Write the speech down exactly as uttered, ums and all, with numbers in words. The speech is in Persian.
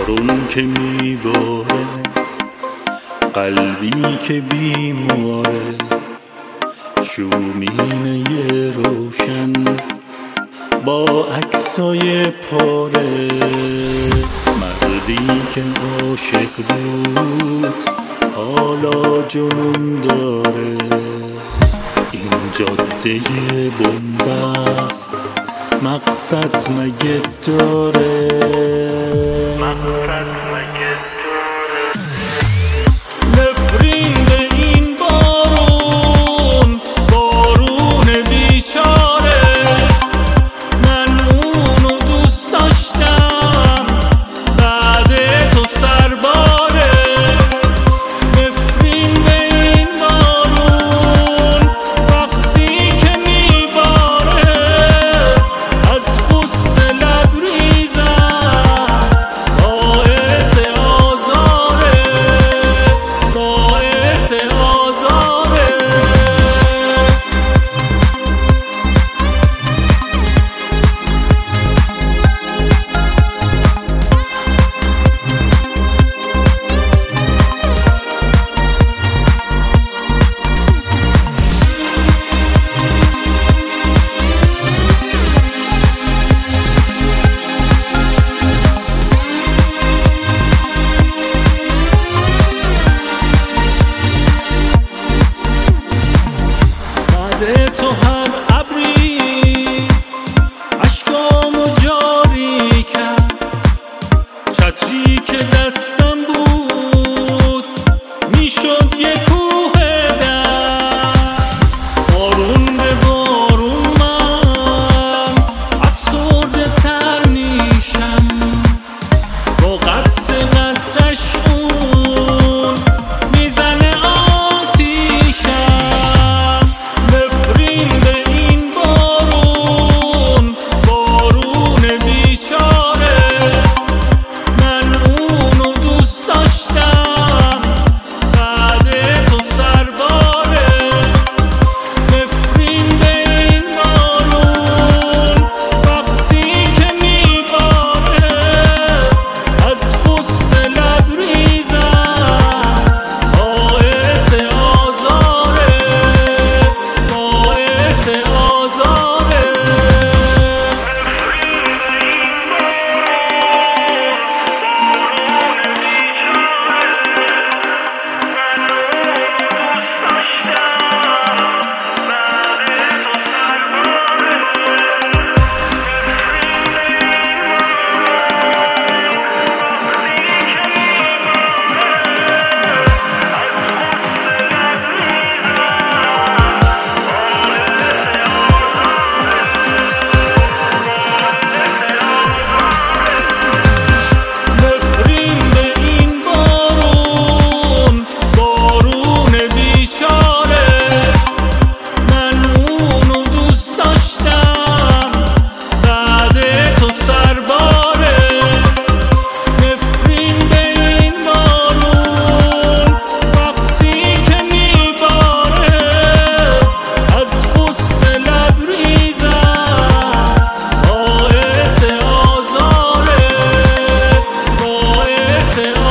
بارون که میباره، قلبی که بیماره، شومینه روشن با عکسای پاره. مردی که عاشق بود حالا جنون داره. این جاده بنبست مقصد مگه داره؟ مقصد مگه داره؟ نفرین به این بارون، بارون بیچاره. من اونو دوست داشتم بعد تو سرباره. نفرین به این بارون وقتی که میباره، از غصه لبریزم باعث آزاره، باعث آزاره. تو هر ابری اشکامو جاری کرد. چتری که دستم بود میشد یه کوه درد. بارون به بارون من افسرده تر میشم، با قطر قطرش اون میزنه آتیشم. Say